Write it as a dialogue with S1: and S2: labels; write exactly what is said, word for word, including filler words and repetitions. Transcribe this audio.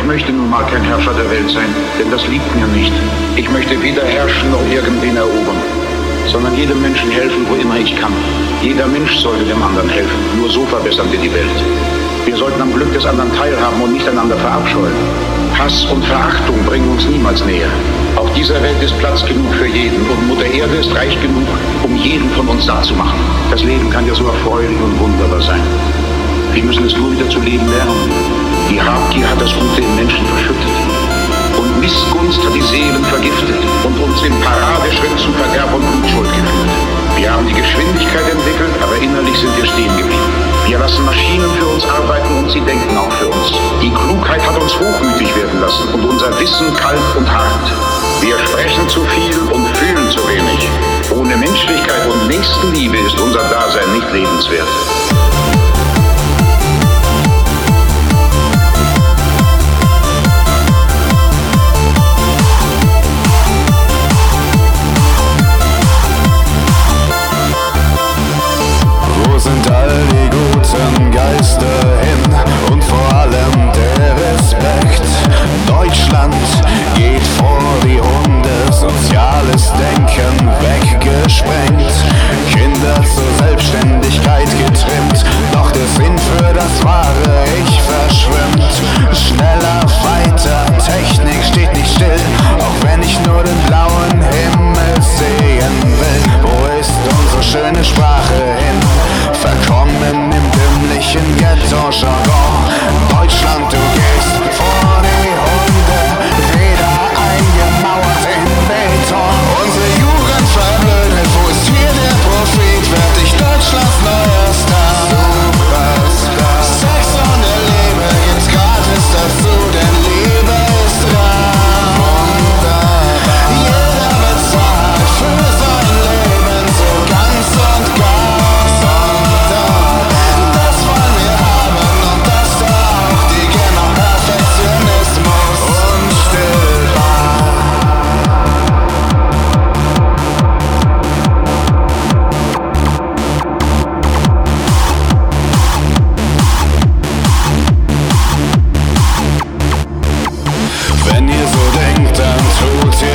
S1: möchte nun mal kein Herrscher der Welt sein, denn das liegt mir nicht. Ich möchte weder herrschen noch irgendwen erobern, sondern jedem Menschen helfen, wo immer ich kann. Jeder Mensch sollte dem anderen helfen. Nur so verbessern wir die Welt. Wir sollten am Glück des anderen teilhaben und nicht einander verabscheuen. Hass und Verachtung bringen uns niemals näher. Auf dieser Welt ist Platz genug für jeden und Mutter Erde ist reich genug, um jeden von uns satt zu machen. Das Leben kann ja so erfreulich und wunderbar sein. Wir müssen es nur wieder zu leben lernen. Die Habgier hat das Gute im Menschen verschüttet. Und Missgunst hat die Seelen vergiftet und uns im Paradeschritt zu Verderb und Blutschuld geführt. Wir haben die Geschwindigkeit entwickelt, aber innerlich sind wir stehen geblieben. Wir lassen Maschinen für uns arbeiten und sie denken auch für uns. Die Klugheit hat uns hochmütig werden lassen und unser Wissen kalt und hart. Wir sprechen zu viel und fühlen zu wenig. Ohne Menschlichkeit und Nächstenliebe ist unser Dasein nicht lebenswert.
S2: Sind all die guten Geister hin und vor allem der Respekt. Deutschland geht vor die Hunde, soziales Denken weggesprengt. Kinder zur Selbstständigkeit getrimmt, doch der Sinn für das wahre Ich verschwimmt. Schneller, weiter, Technik steht nicht still, auch wenn ich nur den blauen Himmel sehen will. Wo ist unsere schöne Sprache hin? Verkommen im dümmlichen Ghetto-Jargon. Deutschland, du gehst vor die Hunde, wieder eingemauert in Beton. Unsere Jugend verblödet, wo ist hier der Prophet? Werd ich Deutschlands neuer Star? Superstar. Sex ohne Liebe gibt's gratis dazu, denn Liebe ist rar. Wunderbar. Jeder bezahlt für sein Leben so ganz und gar. Wenn ihr so denkt, dann tut ihr